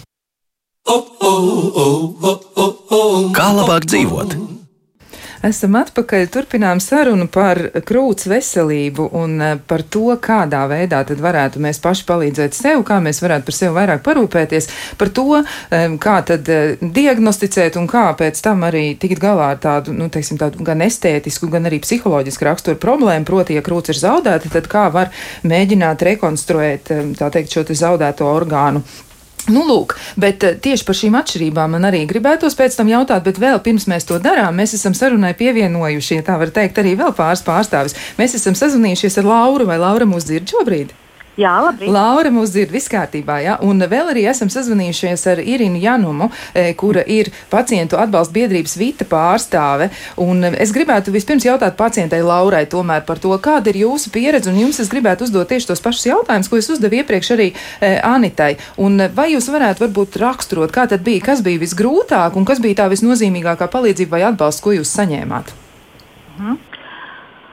Kā labāk dzīvot? Esam atpakaļ, turpinām sarunu par krūts veselību un par to, kādā veidā tad varētu mēs paši palīdzēt sev, kā mēs varētu par sevi vairāk parūpēties, par to, kā tad diagnosticēt un kā pēc tam arī tikt galā ar tādu, nu, teiksim, tādu gan estētisku, gan arī psiholoģisku raksturu problēmu, proti, ja krūts ir zaudēta, tad kā var mēģināt rekonstruēt, tā teikt, šo te zaudēto orgānu. Nu, lūk, bet tieši par šīm atšķirībām man arī gribētos pēc tam jautāt, bet vēl pirms mēs to darām, mēs esam sarunai pievienojuši, ja tā var teikt, arī vēl pāris pārstāvis. Mēs esam sazvanījušies ar Lauru, vai Laura mūs dzird šobrīd? Jā, labi. Laura mūs dzird viss kārtībā, jā, un vēl arī esam sazvanījušies ar Irinu Janumu, e, kura ir pacientu atbalsta biedrības Vita pārstāve, un es gribētu vispirms jautāt pacientei Laurai tomēr par to, kāda ir jūsu pieredze, un jums es gribētu uzdot tieši tos pašus jautājumus, ko es uzdevu iepriekš arī e, Anitai, un vai jūs varētu varbūt raksturot, kā tad bija, kas bija visgrūtāk, un kas bija tā visnozīmīgākā palīdzība vai atbalsts, ko jūs saņēmāt? Mhm.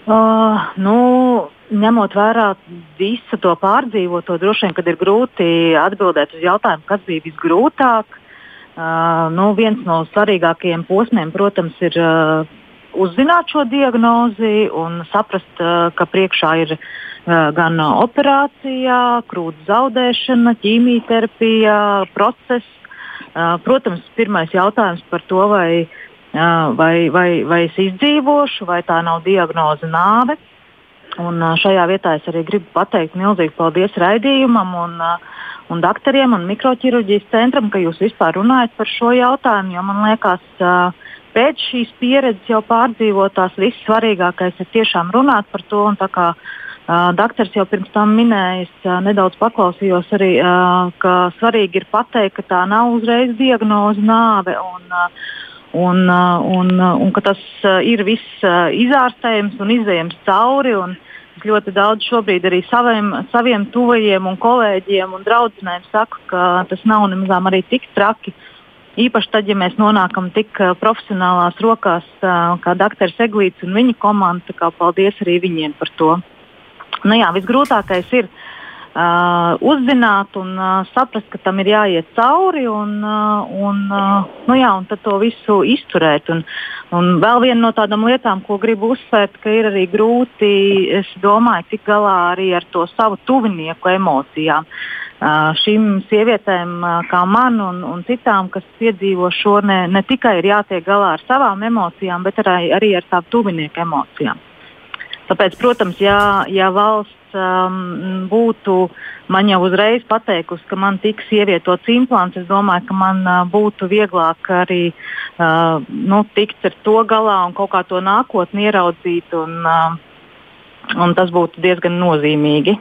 Uh, nu, ņemot vērā visu to pārdzīvoto, droši vien, kad ir grūti atbildēt uz jautājumu, kas bija visgrūtāk. Uh, nu, viens no svarīgākajiem posmiem, protams, ir uh, uzzināt šo diagnozi un saprast, uh, ka priekšā ir uh, gan operācija, krūts zaudēšana, ķīmijterapija, process. Uh, protams, pirmais jautājums par to, vai Vai, vai, vai es izdzīvošu, vai tā nav diagnoze nāve. Un šajā vietā es arī gribu pateikt milzīgi paldies raidījumam un, un doktoriem un mikroķirurģijas centram, ka jūs vispār runājat par šo jautājumu, jo man liekas, pēc šīs pieredzes jau pārdzīvotās viss svarīgākais ir tiešām runāt par to. Un tā kā uh, doktors jau pirms tam minēja, es uh, nedaudz paklausījos arī, uh, ka svarīgi ir pateikt, ka tā nav uzreiz diagnoze nāve. Un, uh, Un, un, un ka tas ir viss izārstējams un izējams cauri. Un es ļoti daudz šobrīd arī saviem, saviem tuvajiem un kolēģiem un draudzenēm saku, ka tas nav nemazām arī tik traki. Īpaši tad, ja mēs nonākam tik profesionālās rokās kā doktors Eglīts un viņa komanda, tā kā paldies arī viņiem par to. Nu jā, visgrūtākais ir Uh, uzzināt un uh, saprast, ka tam ir jāiet cauri un, uh, un, uh, nu jā, un tad to visu izturēt. Un, un vēl viena no tādām lietām, ko gribu uzsvērt, ka ir arī grūti, es domāju, tik galā arī ar to savu tuvinieku emocijām. Uh, šīm sievietēm, uh, kā man un, un citām, kas piedzīvo šo, ne, ne tikai ir jātiek galā ar savām emocijām, bet arī, arī ar savu tuvinieku emocijām. Tāpēc, protams, ja, ja valsts um, būtu man jau uzreiz pateikusi, ka man tiks ievietots implants, es domāju, ka man uh, būtu vieglāk arī uh, nu, tikt ar to galā un kaut kā to nākotni ieraudzīt, un, uh, un tas būtu diezgan nozīmīgi.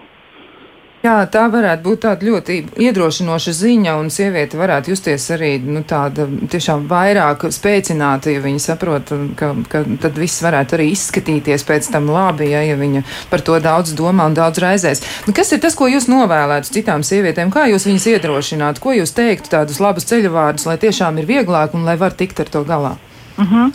Jā, tā varētu būt tāda ļoti iedrošinoša ziņa, un sieviete varētu justies arī nu, tāda tiešām vairāk spēcināta, ja viņa saprot, ka, ka tad viss varētu arī izskatīties pēc tam labi, ja, ja viņa par to daudz domā un daudz raizēs. Nu, kas ir tas, ko jūs novēlētu citām sievietēm? Kā jūs viņas iedrošinātu? Ko jūs teiktu tādus labus ceļavārdus, lai tiešām ir vieglāk un lai var tikt ar to galā? Mhm.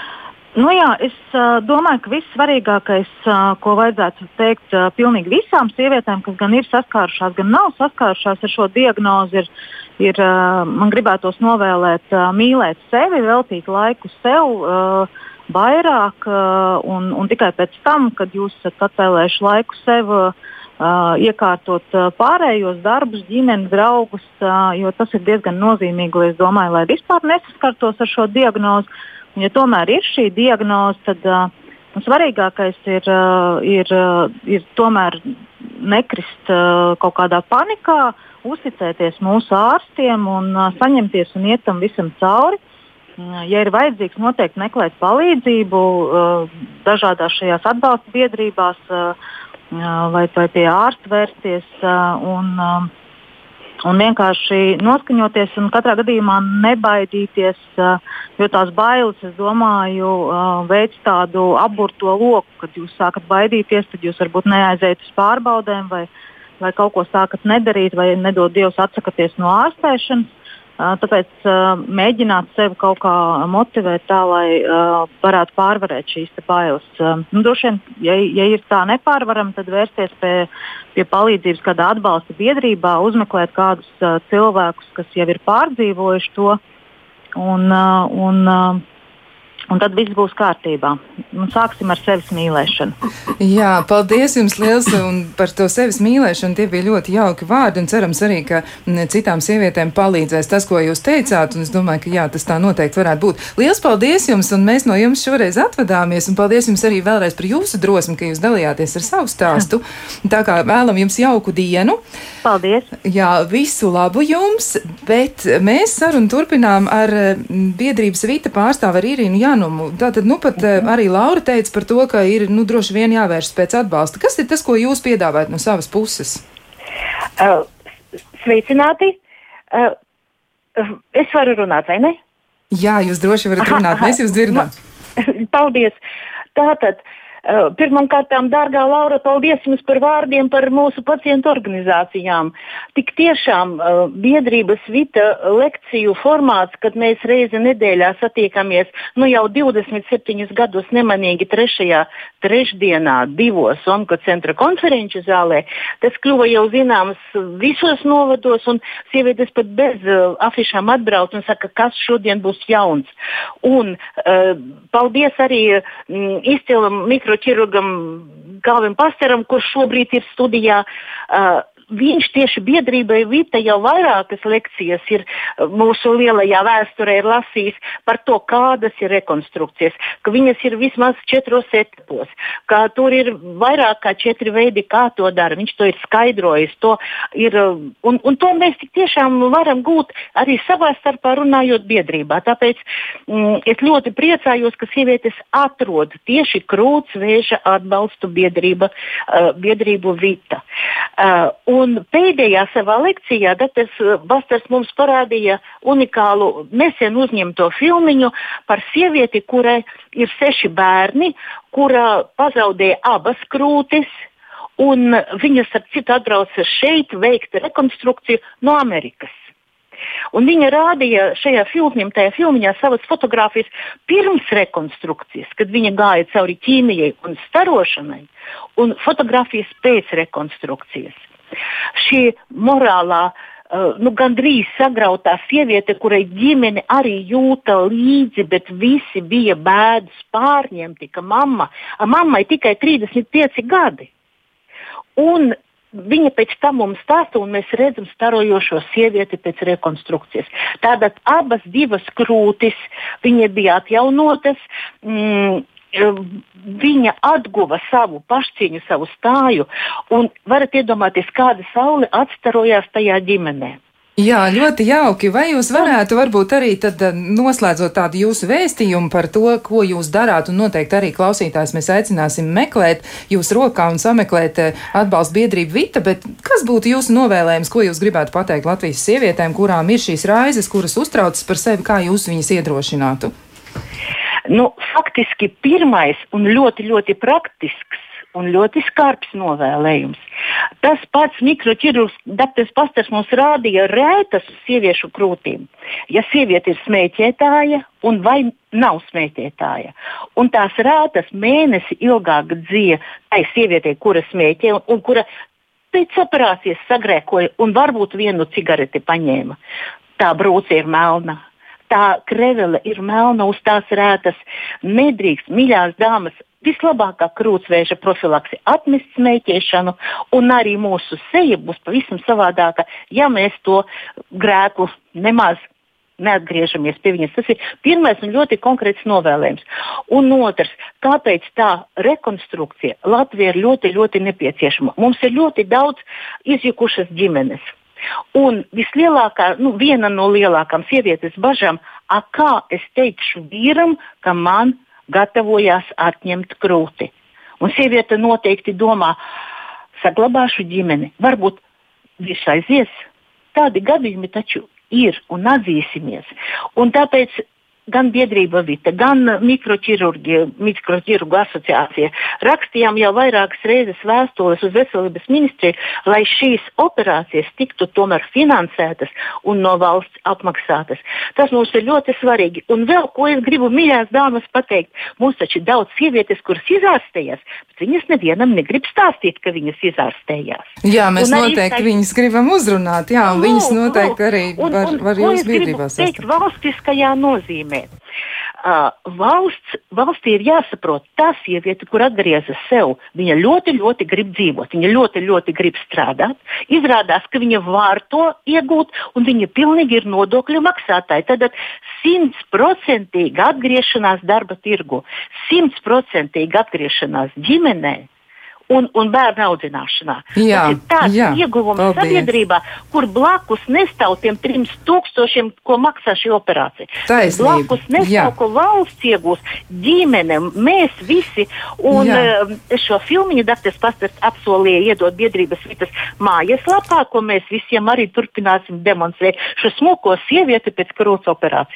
Nu jā, es uh, domāju, ka vissvarīgākais, uh, ko vajadzētu teikt uh, pilnīgi visām sievietēm, kas gan ir saskārušās, gan nav saskārušās ar šo diagnozi, ir, ir uh, man gribētos novēlēt uh, mīlēt sevi, veltīt laiku sev uh, vairāk uh, un, un tikai pēc tam, kad jūs esat atvēlējuši laiku sev, uh, iekārtot uh, pārējos darbus, ģimeni, draugus, uh, jo tas ir diezgan nozīmīgi, lai es domāju, lai vispār nesaskartos ar šo diagnozi. Ja tomēr ir šī diagnoze, tad uh, svarīgākais ir, uh, ir, uh, ir tomēr nekrist uh, kaut kādā panikā, uzticēties mūsu ārstiem un uh, saņemties un iet tam visam cauri. Uh, ja ir vajadzīgs, noteikti meklēt palīdzību uh, dažādās šajās atbalsta biedrībās uh, vai, vai pie ārsta vērsties. Uh, un, uh, Un vienkārši noskaņoties un katrā gadījumā nebaidīties, jo tās bailes, es domāju, veids tādu apburto loku, kad jūs sākat baidīties, tad jūs varbūt neaizējat uz pārbaudēm vai, vai kaut ko sākat nedarīt vai nedod Dievs atsakaties no ārstēšanas. Tāpēc uh, mēģināt sevi kaut kā motivēt tā, lai uh, varētu pārvarēt šīs bailes. Uh, nu, droši vien, ja, ja ir tā nepārvaram, tad vērsties pie, pie palīdzības kādā atbalsta biedrībā, uzmeklēt kādus uh, cilvēkus, kas jau ir pārdzīvojuši to, un, uh, un, uh, un tad viss būs kārtībā. Un sāksim ar sevis mīlēšanu. Jā, paldies jums liels un par to sevis mīlēšanu. Tie bija ļoti jauki vārdi un cerams arī, ka citām sievietēm palīdzēs tas, ko jūs teicāt. Un es domāju, ka jā, tas tā noteikti varētu būt. Liels paldies jums un mēs no jums šoreiz atvadāmies. Un paldies jums arī vēlreiz par jūsu drosmi, ka jūs dalījāties ar savu stāstu. Tā kā vēlam jums jauku dienu. Paldies. Jā, visu labu jums. Bet mēs sarunu turpinām ar biedrības Vita pārstāvu ar Irīnu Janumu. Tātad, nu pat arī Laura teica par to, ka ir, nu, droši vien jāvērst pēc atbalsta. Kas ir tas, ko jūs piedāvājat no savas puses? Uh, sveicināti. Uh, es varu runāt, vai ne? Jā, jūs droši varat runāt, mēs jūs dzirdam. Paldies. Tātad, Uh, Pirmkārtām, dārgā Laura, paldies jums par vārdiem par mūsu pacientu organizācijām. Tik tiešām uh, biedrības Vita lekciju formāts, kad mēs reizi nedēļā satiekamies, nu jau divdesmit septiņus gadus nemanīgi trešajā trešdienā divos onkocentra konferenču zālē, tas kļuva jau zināms visos novados, un sievietes pat bez uh, afišām atbrauc un saka, kas šodien būs jauns. Un uh, paldies arī mm, izcilam mikroķirurgam Galvim Pasteram, kurš šobrīd ir studijā. Uh, Viņš tieši biedrībai Vita jau vairākas lekcijas ir mūsu lielajā vēsturē ir lasījis par to, kādas ir rekonstrukcijas, ka viņas ir vismaz četros etapos, ka tur ir vairāk kā četri veidi, kā to dara. Viņš to ir skaidrojis. To ir, un, un to mēs tik tiešām varam gūt arī savā starpā runājot biedrībā. Tāpēc mm, es ļoti priecājos, ka sievietes atrod tieši krūtsvēža atbalstu biedrība, uh, biedrību Vita. Uh, Un pēdējā savā lekcijā doktors Basters mums parādīja unikālu nesen uzņemto filmiņu par sievieti, kurai ir seši bērni, kura pazaudēja abas krūtis, un viņa starp citu atbrauca šeit veikt rekonstrukciju no Amerikas. Un viņa rādīja šajā filmā, tajā filmiņā savas fotogrāfijas pirms rekonstrukcijas, kad viņa gāja cauri ķīmijai un starošanai, un fotogrāfijas pēc rekonstrukcijas. Šī morālā, uh, nu, gandrīz sagrautā sieviete, kurai ģimene arī jūta līdzi, bet visi bija bēdas pārņemti, ka mamma, mammai tikai trīsdesmit pieci gadi. Un viņa pēc tam mums stāsta, un mēs redzam starojošo sievieti pēc rekonstrukcijas. Tātad abas divas krūtis, viņa bija atjaunotas, mm, viņa atguva savu pašcieņu, savu stāju, un varat iedomāties, kāda saule atstarojās tajā ģimenē. Jā, ļoti jauki. Vai jūs varētu varbūt arī tad noslēdzot tādu jūsu vēstījumu par to, ko jūs darāt, un noteikti arī klausītājs mēs aicināsim meklēt jūsu rokā un sameklēt atbalstu biedrību Vita, bet kas būtu jūsu novēlējums, ko jūs gribētu pateikt Latvijas sievietēm, kurām ir šīs raizes, kuras uztraucas par sevi, kā jūs viņas iedrošinātu? Nu, faktiski pirmais un ļoti, ļoti praktisks un ļoti skarbs novēlējums. Tas pats mikroķirurgs doktors Pasters mums rādīja rētas sieviešu krūtīm. Ja sieviete ir smēķētāja un vai nav smēķētāja, un tās rētas mēnesi ilgāk dzīja tai sievietei, kura smēķē un, un kura pēc operācijas sagrēkoja un varbūt vienu cigareti paņēma. Tā brūce ir melna. Tā krevele ir melna uz tās rētas. Nedrīkst, mīļās dāmas, vislabākā krūtsvēža profilakse atmest smēķēšanu, un arī mūsu seja būs pavisam savādāka, ja mēs to grēku nemaz neatgriežamies pie viņas. Tas ir pirmais un ļoti konkrēts novēlējums. Un otrs, kāpēc tā rekonstrukcija Latvijai ir ļoti, ļoti nepieciešama? Mums ir ļoti daudz izjukušas ģimenes. Un vislielākā, nu, viena no lielākām sievietes bažām, a kā es teikšu vīram, ka man gatavojās atņemt krūti. Un sieviete noteikti domā, saglabāšu ģimeni, varbūt viņš aizies. Tādi gadījumi taču ir un atzīsimies. Un tāpēc gan biedrība Vita, gan mikroķirurgu asociācija rakstījām jau vairākas reizes vēstules uz veselības ministriju, lai šīs operācijas tiktu tomēr finansētas un no valsts apmaksātas. Tas mums ir ļoti svarīgi. Un vēl, ko es gribu, mīļās dāmas, pateikt, mums taču ir daudz sievietes, kuras izārstējās, bet viņas nevienam negrib stāstīt, ka viņas izārstējās. Jā, mēs un noteikti tā... viņas gribam uzrunāt, jā, un, un viņas noteikti arī un, var, un, var jūs biedrībā sastāvēt. Teikt valstiskajā nozīmē. Uh, valsts, valstī ir jāsaprot, tā sieviete, kur atgriezas sev, viņa ļoti, ļoti grib dzīvot, viņa ļoti, ļoti grib strādāt. Izrādās, ka viņa var to iegūt, un viņa pilnīgi ir nodokļu maksātāja. Tad simtprocentīga atgriešanās darba tirgu, simtprocentīga atgriešanās ģimenē. Un, un bērnu audzināšanā. Jā, tas ir tāds jā, ieguvums paldies. Sabiedrībā, kur blakus nestāv tiem trim tūkstošiem, ko maksā šī operācija. Taisnība. Blakus nestāv, ko valsts iegūs, ģimene, mēs visi. Un uh, šo filmiņu doktors Pasters apsolīja iedot biedrības Vitas mājaslapā, ko mēs visiem arī turpināsim demonstrēt. Šo smuko sievieti pēc krūts operācijām.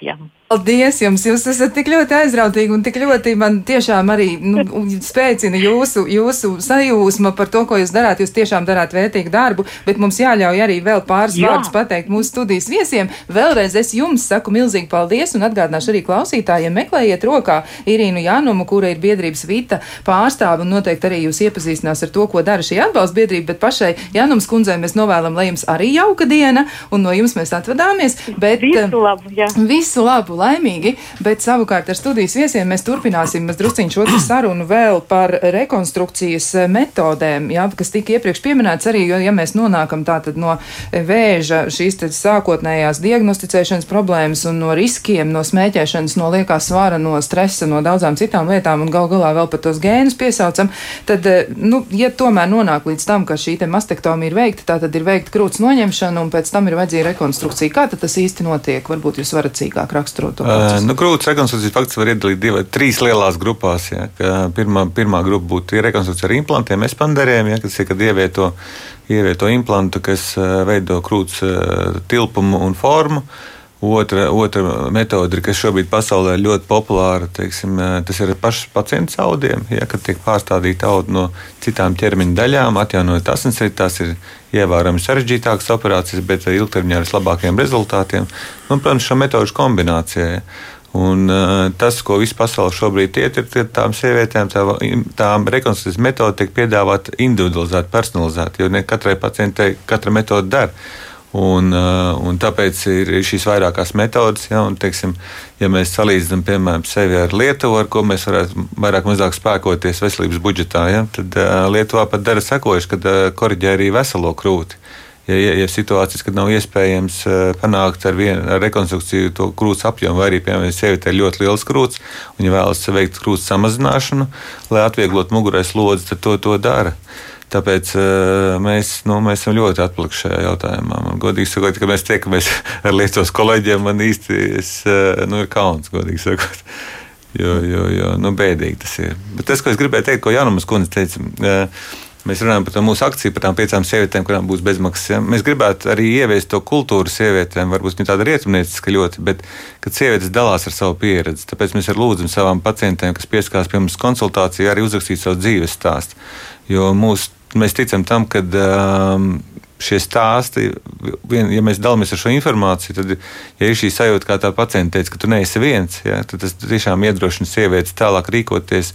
Paldies jums! Jūs esat tik ļoti aizrautīgi un tik ļoti man tiešām arī nu, spēcina jūsu, jūsu sajūsma par to, ko jūs darāt. Jūs tiešām darāt vērtīgu darbu, bet mums jāļauj arī vēl pāris Jā. vārdus pateikt mūsu studijas viesiem. Vēlreiz es jums saku milzīgi paldies un atgādināšu arī klausītājiem. Meklējiet rokā Irīnu Janumu, kura ir biedrības Vita pārstāve, un noteikti arī jūs iepazīstinās ar to, ko dara šī atbalsta biedrība, bet pašai Janums kundzei mēs novēlam, lai jums arī jauka diena, un no jums mēs atvadāmies. Bet, visu labu, jā. Visu labu, laimīgi, bet savukārt ar studijas viesiem mēs turpināsim mēs drusciņš otru sarunu vēl par rekonstrukcijas metodēm, jā, kas tika iepriekš pieminēts arī, jo, ja mēs nonākam tātad no vēža šīs tad sākotnējās diagnosticēšanas problēmas un no riskiem, no smēķēšanas, no liekā svara, no stresa, no daudzām citām lietām un gal galā vēl pat tos gēnus piesaucam, tad, nu, ja tomēr nonāk līdz tam, ka šī te mastektomija ir veikta, tā tad ir veikta krūts noņemšana un pēc tam ir vajadzīga rekonstrukcija. Kā tad tas īsti notiek? Varbūt jūs varat cīkāk raksturot. Uh, nu, krūts rekonstrukcijas fakts var iedalīt divas, trīs lielās grupās. Ja, pirmā, pirmā grupa būtu rekonstrukcija ar implantiem, espanderiem, ja, kas ir, kad ievieto, ievieto implantu, kas uh, veido krūts uh, tilpumu un formu. Otra, otra metode, kas šobrīd pasaulē ir ļoti populāra, teiksim, tas ir pašs pacients audiem, ja, kad tiek pārstādīta audi no citām ķermeņa daļām, atjaunojot asinsrites, tās ir ievērojami sarežģītākas operācijas, bet ilgtermiņā ar vislabākajiem rezultātiem. Un, protams, šo metožu kombinācijā. Ja. Un, uh, tas, ko visu pasauli šobrīd iet, ir tām sievietēm, tā, tām rekonstrukcijas metode tiek piedāvāta individualizēta, personalizēta, jo ne katrai pacientei katra metode der. Un, un tāpēc ir šīs vairākās metodes, ja, un, teiksim, ja mēs salīdzinām, piemēram, sevi ar Lietuvu, ar ko mēs varētu vairāk mazāk spēkoties veselības budžetā, ja, tad Lietuvā pat dara sekojuši, kad koriģē arī veselo krūti. Ja, ja, ja situācijas, kad nav iespējams panākt ar vienu ar rekonstrukciju to krūts apjomu, vai arī, piemēram, sievietē ļoti liels krūts, un ja vēlas veikt krūts samazināšanu, lai atvieglotu mugurai slodzi, tad to, to dara. Tāpēc uh, mēs, nu, mēs esam ļoti atpalikuši šajā jautājumā. Man godīgi sakot, ka mēs tiekamies ar Lietuvas kolēģiem, man īsti es, uh, nu, ir kauns, godīgi sakot. Jo, jo, jo nu, bēdīgi tas ir. Bet tas, ko es gribēju teikt, ko Janumas kundze teica, uh, mēs runājam par mūsu akciju, par tām piecām sievietēm, kurām būs bezmaksas. Ja? Mēs gribētu arī ieviest to kultūru sievietēm, varbūt ne tāda rietumnieciska ļoti, bet kad sievietes dalās ar savu pieredzi. Tāpēc mēs arī lūdzam savām pacientēm, kas pieskās pie mums konsultācijā, arī uzrakstīt savu dzīves stāstu. Jo mūsu Mēs ticam tam, ka um, šie stāsti, vien, ja mēs dalāmies ar šo informāciju, tad, ja ir šī sajūta, kā tā pacienta teica, ka tu neesi viens, ja, tad tas tiešām iedrošina sievietes tālāk rīkoties,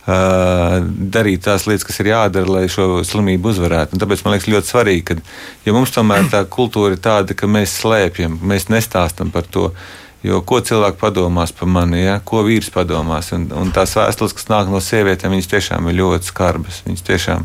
uh, darīt tās lietas, kas ir jādara, lai šo slimību uzvarētu. Un tāpēc man liekas ļoti svarīgi, ka ja mums tomēr tā kultūra ir tāda, ka mēs slēpjam, mēs nestāstam par to. Jo ko cilvēki padomās par mani, ja? Ko vīrs padomās. Un, un tās vēstules, kas nāk no sievietēm, viņas tiešām ir ļoti skarbas. Viņas tiešām,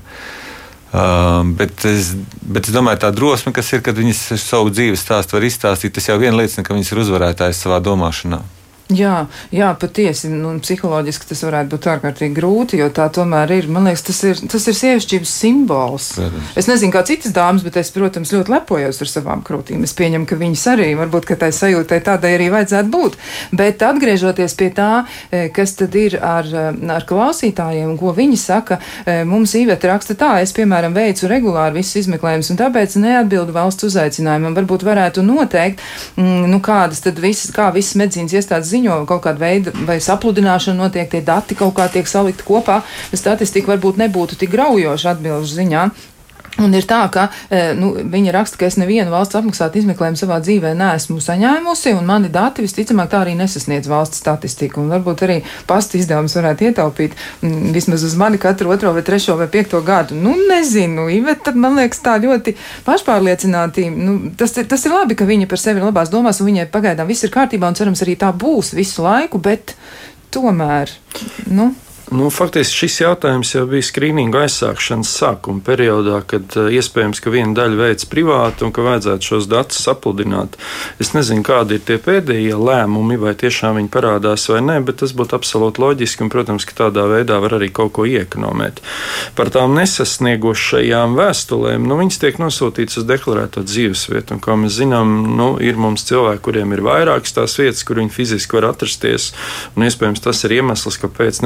uh, bet, es, bet es domāju, tā drosme, kas ir, kad viņas savu dzīves stāstu var izstāstīt, tas jau vien liecina, ka viņas ir uzvarētājas savā domāšanā. Jā, jā, patiesi, nu, psiholoģiski tas varētu būt ārkārtīgi grūti, jo tā tomēr ir, man liekas, tas ir, tas ir sievišķības simbols. Protams. Es nezinu, kā citas dāmas, bet es, protams, ļoti lepojos ar savām krūtīm. Es pieņemu, ka viņas arī, varbūt, ka tai sajūtai tādai arī vajadzētu būt. Bet atgriežoties pie tā, kas tad ir ar, ar klausītājiem, ko viņi saka, mums Iveta raksta tā, es, piemēram, veicu regulāri visus izmeklējumus, un tāpēc neatbildu valsts uzaicinājumam. Varbūt varētu noteikt, nu, kādas tad visas, kā visas medicīnas iestādes ziņo, kaut kāda veida vai sapludināšana notiek, tie dati kaut kā tiek salikti kopā, statistika varbūt nebūtu tik graujoša atbilžu ziņā. Un ir tā, ka nu, viņa raksta, ka es nevienu valsts apmaksātu izmeklējumu savā dzīvē neesmu saņēmusi, un mani dati visticamāk tā arī nesasniedz valsts statistiku. Un varbūt arī pasta izdevums varētu ietaupīt m, vismaz uz mani katru otro vai trešo vai piekto gadu. Nu, nezinu, Iveta, tad man liekas tā ļoti pašpārliecināti. Nu, tas, tas ir labi, ka viņa par sevi labās domās, un viņai pagaidām viss ir kārtībā, un cerams arī tā būs visu laiku, bet tomēr, nu... Nu, faktiski šis jautājums jau bija skrīninga aizsākšanas sākuma periodā, kad uh, iespējams, ka viena daļa veids privāti un ka vajadzētu šos datus sapludināt. Es nezinu, kādi ir tie pēdējie lēmumi, vai tiešām viņi parādās vai nē, bet tas būtu absolūti loģiski un, protams, ka tādā veidā var arī kaut ko iekonomēt. Par tām nesasniegušajām vēstulēm, nu, viņas tiek nosūtītas uz deklarēto dzīvesvietu, un, kā mēs zinām, nu, ir mums cilvēki, kuriem ir vairākas tās vietas, kur viņi fiziski var atrasties, un iespējams tas ir iemesls, kāpēc nenonāk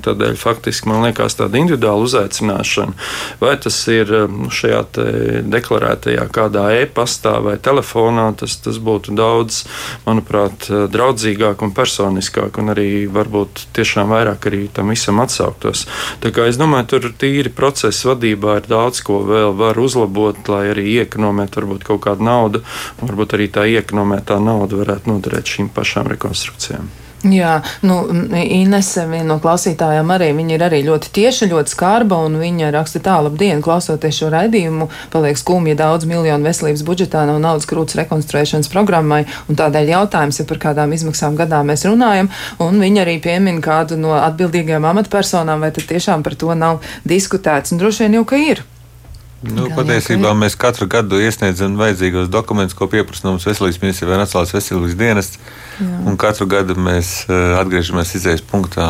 Tādēļ faktiski man liekas tāda individuāla uzaicināšana, vai tas ir šajā deklarētajā kādā e-pastā vai telefonā, tas, tas būtu daudz, manuprāt, draudzīgāk un personiskāk, un arī varbūt tiešām vairāk arī tam visam atsauktos. Tā kā es domāju, tur tīri procesa vadībā ir daudz, ko vēl var uzlabot, lai arī iekonomēt varbūt kaut kādu naudu, un varbūt arī tā iekonomētā nauda varētu noderēt šīm pašām rekonstrukcijām. Jā, nu, Inese, viena no klausītājām arī, viņa ir arī ļoti tieša, ļoti skarba, un viņa raksta tā: labdien, klausoties šo raidījumu, paliek skumji, ja daudz miljonu veselības budžetā nav naudas krūts rekonstruēšanas programmai, un tādēļ jautājums, ja par kādām izmaksām gadā mēs runājam, un viņa arī piemin kādu no atbildīgajām amatpersonām, vai tad tiešām par to nav diskutēts, un droši vien jau, ka ir. Nu, patiesībā mēs katru gadu iesniedzam vajadzīgos dokumentus, ko pieprasa mums veselības ministrija vai Nacionālais veselības dienests, un katru gadu mēs uh, atgriežamies izējas punktā.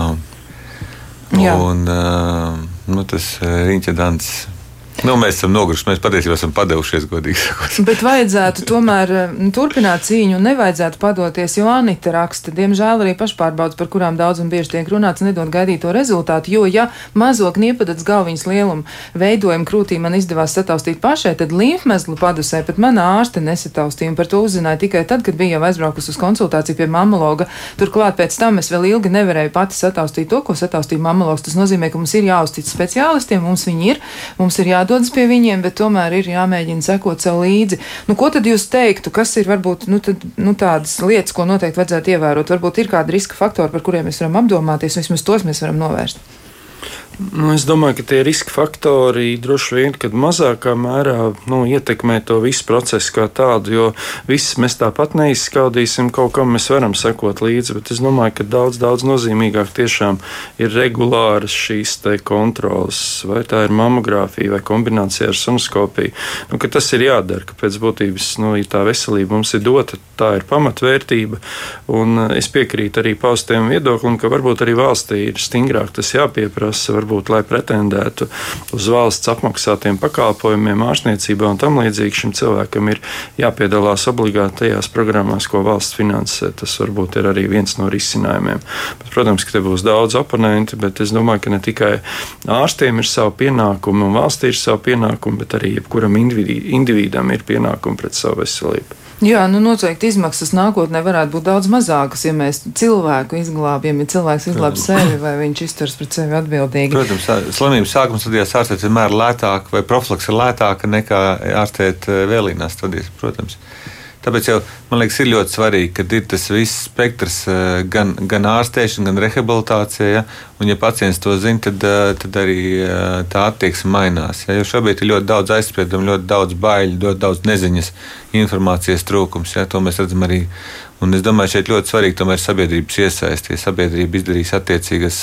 Un, un uh, nu, tas riņķa dans. Nu, mēs esam noguruši, mēs patiesībā esam padevušies, godīgi sakot. Bet vajadzētu tomēr turpināt cīņu un nevajadzētu padoties, jo Anita raksta, diemžēl arī pašpārbaudas, par kurām daudz un bieži tiek runāts, nedod gaidīto rezultātu, jo ja mazo kniepadats galviņas lielumu veidojumu krūtī man izdevās sataustīt pašai, tad līmfmezglu padusē pat mana ārste nesataustīja, un par to uzzināja tikai tad, kad bija jau aizbraukus uz konsultāciju pie mamologa. Turklāt pēc tam es vēl ilgi nevarēju pati sataustīt to, ko sataustīja mamologs. Tas nozīmē, ka mums ir jāuztic speciālistiem, mums viņi ir, mums ir jādodas pie viņiem, bet tomēr ir jāmēģina sekot sev līdzi. Nu, ko tad jūs teiktu, kas ir varbūt nu, tad, nu, tādas lietas, ko noteikti vajadzētu ievērot? Varbūt ir kādi riska faktori, par kuriem mēs varam apdomāties, un vismaz tos mēs varam novērst. Nu, es domāju, ka tie riska faktori droši vien, kad mazākā mērā nu, ietekmē to visu procesu kā tādu, jo viss mēs tāpat neizskaudīsim, kaut kam mēs varam sekot līdzi, bet es domāju, ka daudz, daudz nozīmīgāk tiešām ir regulāras šīs te kontrolas, vai tā ir mamogrāfija vai kombinācija ar sonoskopiju, nu, ka tas ir jādara, ka pēc būtības, nu, ja tā veselība mums ir dota, tā ir pamatvērtība, un es piekrītu arī paustiem viedoklim, ka varbūt arī valstī ir stingrāk tas jāpieprasa, varbūt, lai pretendētu uz valsts apmaksātiem pakalpojumiem, ārstniecībā un tam līdzīgi, šim cilvēkam ir jāpiedalās obligāti tajās programmās, ko valsts finansē. Tas varbūt ir arī viens no risinājumiem. Bet, protams, ka te būs daudz oponenti, bet es domāju, ka ne tikai ārstiem ir savu pienākumu un valstī ir savu pienākumu, bet arī jebkuram individu, individam ir pienākumu pret savu veselību. Jā, nu noteikti izmaksas nākotnē varētu būt daudz mazākas, ja mēs cilvēku izglābjam, ja cilvēks izglāb sevi vai viņš izturs pret sevi atbildīgi. Protams, slimības sākuma stadijās ārstēt vienmēr lētāk vai profilaks ir lētāka nekā ārstēt vēlīnās stadijās, protams. Tāpēc jau, man liekas, ir ļoti svarīgi, ka ir tas viss spektrs gan, gan ārstēšana, gan rehabilitācija, ja? Un ja pacients to zina, tad, tad arī tā attieksme mainās. Ja? Jo šobrīd ir ļoti daudz aizspriedumu, ļoti daudz baiļu, ļoti daudz neziņas, informācijas trūkums. Ja? To mēs redzam arī. Un es domāju, šeit ļoti svarīgi tomēr sabiedrības iesaisties. Ja sabiedrība izdarīs attiecīgas,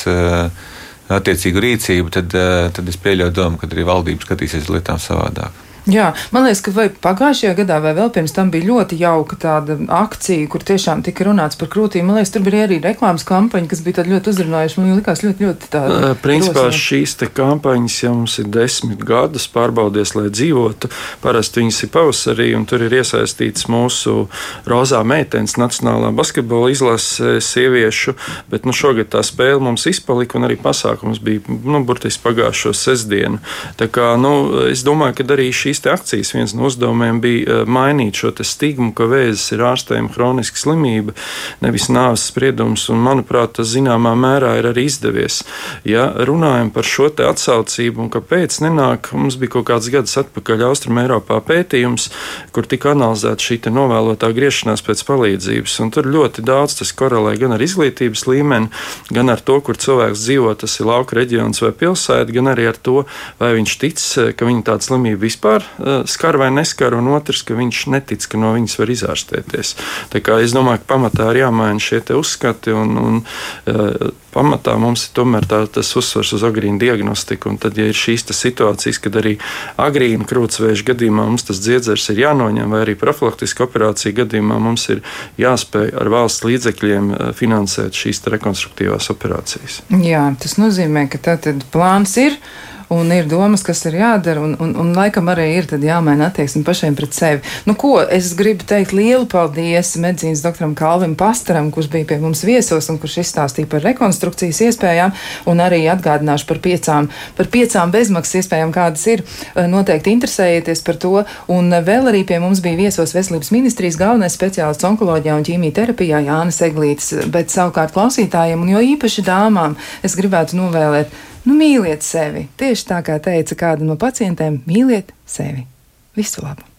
attiecīgu rīcību, tad, tad es pieļauju domu, ka arī valdība skatīsies lietām savādāk. Jā, man liekas, ka vai pagājušajā gadā vai vēl pirms tam bija ļoti jauka tāda akcija, kur tiešām tika runāts par krūtīm. Man liekas, tur bija arī reklāmas kampaņa, kas bija tāda ļoti uzrunājuši. Man likās ļoti, ļoti tāda. Principā šīs te kampaņas jau mums ir desmit gadus pārbaudies, lai dzīvotu. Parasti viņas ir pavasarī, un tur ir iesaistīts mūsu rozā meitenes nacionālā basketbola izlase sieviešu, bet nu šogad tā spēle mums izpalika, un arī pasākums bija, nu, burtiski pagājušo sestdienu. Tā kā, nu, es domāju, ka arī šī Šīs akcijas viens no uzdevumiem bija mainīt šo stigmu, ka vēzis ir ārstējama hroniska slimība, nevis nāves spriedums, un, manuprāt, tas zināmā mērā ir arī izdevies. Ja runājam par šo te atsaucību, un kāpēc nenāk, mums bija kaut kāds gads atpakaļ Austrum Eiropā pētījums, kur tika analizēta šī te novēlotā griešanās pēc palīdzības, un tur ļoti daudz tas korelē gan ar izglītības līmeni, gan ar to, kur cilvēks dzīvo, tas ir lauka reģions vai pilsēta, gan arī ar to, vai viņš tic, ka viņa tāda slimība vispār skar vai neskar, un otrs, ka viņš netic, ka no viņas var izārstēties. Tā kā es domāju, ka pamatā ir jāmaina šie te uzskati, un, un uh, pamatā mums ir tomēr tā, tas uzsvars uz agrīnu diagnostiku, un tad, ja ir šīs situācijas, kad arī agrīnu krūtsvēža gadījumā mums tas dziedzers ir jānoņem, vai arī profilaktiska operācija gadījumā mums ir jāspēj ar valsts līdzekļiem finansēt šīs rekonstruktīvās operācijas. Jā, tas nozīmē, ka tātad plāns ir. un ir domas, kas ir jādara, un, un, un laikam arī ir tad jāmaina attieksme pašiem pret sevi. Nu, ko es gribu teikt lielu paldies medicīnas doktoram Kalvim Pastaram, kurš bija pie mums viesos un kurš izstāstīja par rekonstrukcijas iespējām, un arī atgādināšu par piecām, par piecām bezmaksas iespējām, kādas ir. Noteikti interesējieties par to, un vēl arī pie mums bija viesos Veselības ministrijas galvenais speciālists onkoloģijā un ķīmijterapijā Jānis Eglītis, bet savukārt klausītājiem, un jo īpaši dāmām, es gribētu novēlēt, nu mīliet sevi. Tieši tā kā teica kāda no pacientēm, mīliet sevi. Visu labu!